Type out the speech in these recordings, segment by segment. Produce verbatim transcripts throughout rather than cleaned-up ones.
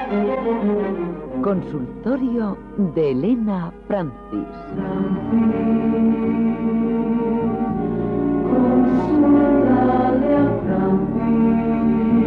Consultorio de Elena Francis. Consúltale a Francis,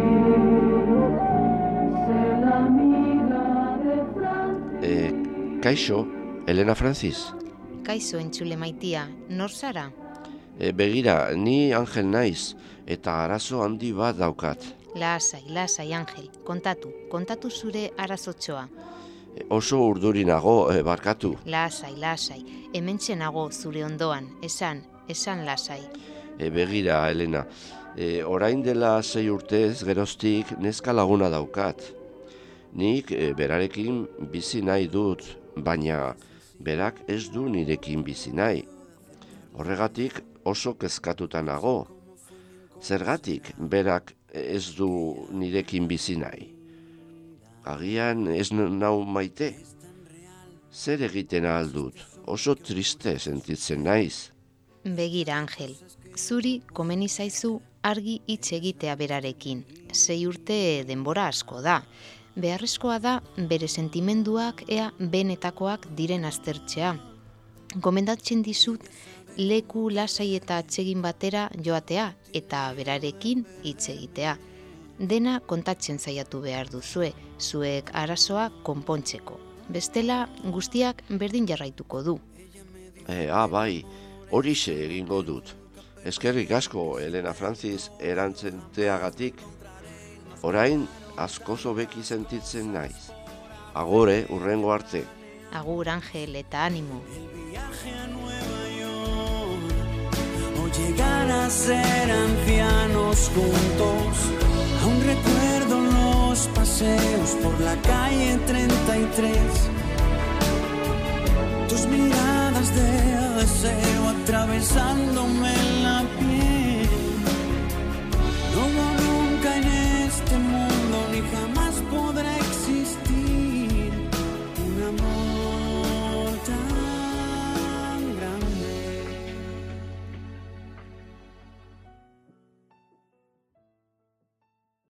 sé la amiga de Francis. Eh, kaixo, Elena Francis? Kaixo entzule maitia, nor zara? E, begira, ni Angel naiz, eta arazo handi bat daukat. Lasai, lasai, Angel, kontatu, kontatu zure arazotxoa. E, oso urduri nago, e, barkatu. Lasai, lasai, hementxe nago zure ondoan, esan, esan lasai. E, begira, Elena, e, orain dela sei urtez geroztik neska laguna daukat. Nik e, berarekin bizi nahi dut, baina berak ez du nirekin bizi nahi. Horregatik oso kezkatuta nago. Zergatik berak ez du nirekin bizi nahi? Agian ez nau maite? Zer egiten ahal dut? Oso triste sentitzen naiz. Begira, Angel, zuri komeni zaizu argi hitz egitea berarekin. Sei urte denbora asko da. Beharrezkoa da bere sentimenduak ea benetakoak diren aztertzea. Gomendatzen dizut leku lasai eta atsegin batera joatea eta berarekin hitz egitea. Dena kontatzen saiatu behar duzue, zuek arazoa konpontzeko. Bestela guztiak berdin jarraituko du. E, ah, bai, horixe egingo dut. Eskerrik asko, Elena Francis, erantzenteagatik. Orain, askoz hobeki sentitzen naiz. Agore, urrengo arte. Agur, Angel, eta animo. Llegar a ser ancianos juntos, aún recuerdo los paseos por la calle treinta y tres, tus miradas de deseo atravesándome la piel.